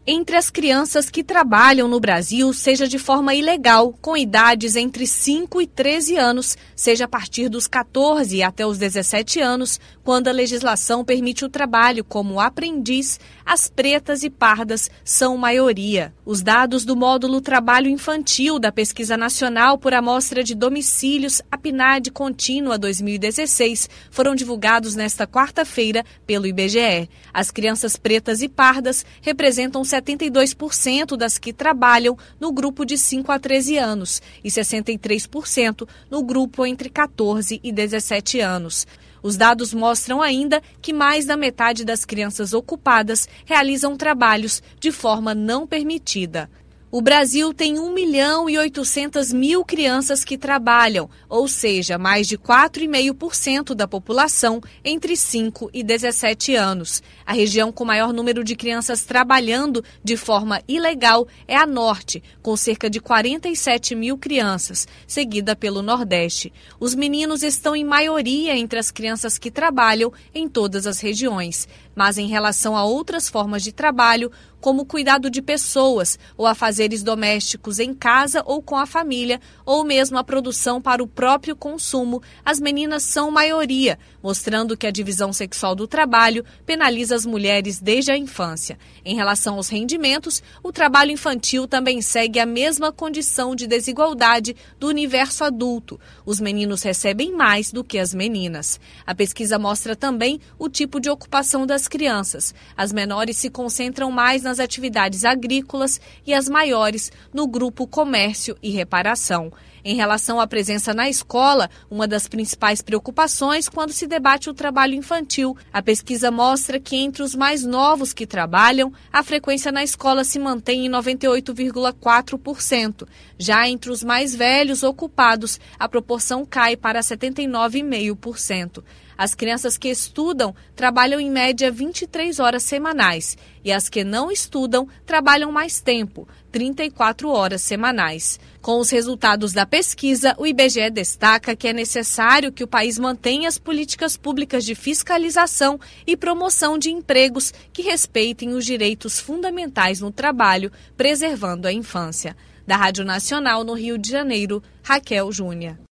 Entre as crianças que trabalham no Brasil, seja de forma ilegal, com idades entre 5 e 13 anos, seja a partir dos 14 até os 17 anos, quando a legislação permite o trabalho como aprendiz, as pretas e pardas são maioria. Os dados do módulo Trabalho Infantil da Pesquisa Nacional por Amostra de Domicílios, a PNAD Contínua 2016, foram divulgados nesta quarta-feira pelo IBGE. As crianças pretas e pardas representam 72% das que trabalham no grupo de 5 a 13 anos e 63% no grupo entre 14 e 17 anos. Os dados mostram ainda que mais da metade das crianças ocupadas realizam trabalhos de forma não permitida. O Brasil tem 1.800.000 crianças que trabalham, ou seja, mais de 4,5% da população entre 5 e 17 anos. A região com maior número de crianças trabalhando de forma ilegal é a Norte, com cerca de 47.000 crianças, seguida pelo Nordeste. Os meninos estão em maioria entre as crianças que trabalham em todas as regiões, mas em relação a outras formas de trabalho, como cuidado de pessoas ou afazeres domésticos em casa ou com a família, ou mesmo a produção para o próprio consumo, as meninas são maioria, mostrando que a divisão sexual do trabalho penaliza as mulheres desde a infância. Em relação aos rendimentos, o trabalho infantil também segue a mesma condição de desigualdade do universo adulto. Os meninos recebem mais do que as meninas. A pesquisa mostra também o tipo de ocupação das crianças. As menores se concentram mais nas atividades agrícolas e as maiores no grupo comércio e reparação. Em relação à presença na escola, uma das principais preocupações quando se debate o trabalho infantil, a pesquisa mostra que entre os mais novos que trabalham, a frequência na escola se mantém em 98,4%. Já entre os mais velhos ocupados, a proporção cai para 79,5%. As crianças que estudam trabalham em média 23 horas semanais e as que não estudam trabalham mais tempo, 34 horas semanais. Com os resultados da pesquisa, o IBGE destaca que é necessário que o país mantenha as políticas públicas de fiscalização e promoção de empregos que respeitem os direitos fundamentais no trabalho, preservando a infância. Da Rádio Nacional no Rio de Janeiro, Raquel Júnior.